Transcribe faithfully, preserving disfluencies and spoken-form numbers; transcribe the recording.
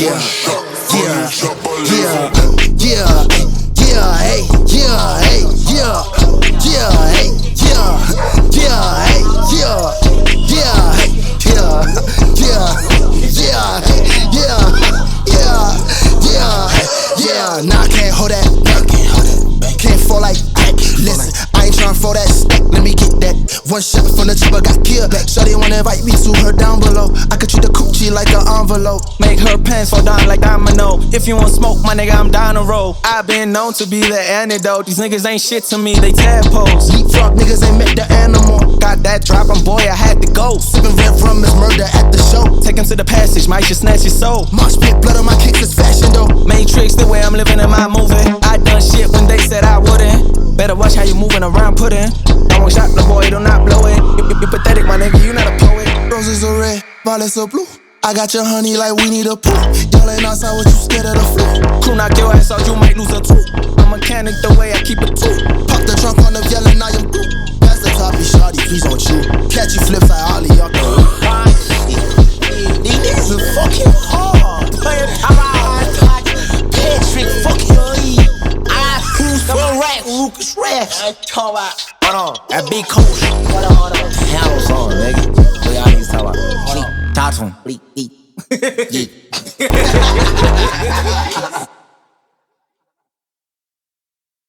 yeah, yeah, yeah, yeah, yeah, hey, yeah, hey, yeah, yeah, hey, yeah, yeah, hey, yeah, yeah, hey, yeah, yeah, yeah, hey, yeah, yeah, yeah, yeah. Nah, I can't hold that back, can't fall like that. Listen, I ain't tryna fall that stack. Let me get that. One shot from the chopper got killed. Shawty wanna invite me to her down below. I could treat the coochie like an envelope. Make her pants fall down like domino. If you want smoke, my nigga, I'm down the road. I've been known to be the antidote. These niggas ain't shit to me, they tadpoles. Leapfrog niggas ain't met the animal. Got that dropping, boy, I had to go. Sippin' red rum is murder at the show. Take him to the passage, might just snatch his soul. Mosh pit, blood on my kicks is fashion though. Matrix, the way I'm living in my movie. I done shit when they said I wouldn't. Better watch how you moving around, pudding. I won't shot the boy, do not blow it. You, you, you pathetic, my nigga, you not a poet. Roses are red, violets are blue. I got your honey like we need a poop. Y'all ain't outside, what you scared of the flu? Crew knock your ass out, you might lose a tooth. I'm mechanic the way I keep it too. Pop the trunk on the yelling, I am blue. Pass the toppy, shawty, please don't chew. Catch you flips like Ollie, y'all can roof. These niggas are fucking hard. Playing power, Patrick, fuck your E. I who's from Rack, Lucas Rash. I talk about, hold on, that big coach. Hold on, hold on. Handles on, nigga. What y'all niggas talk about? Hold on. Talk to him. Bleep, bleep. Yeah.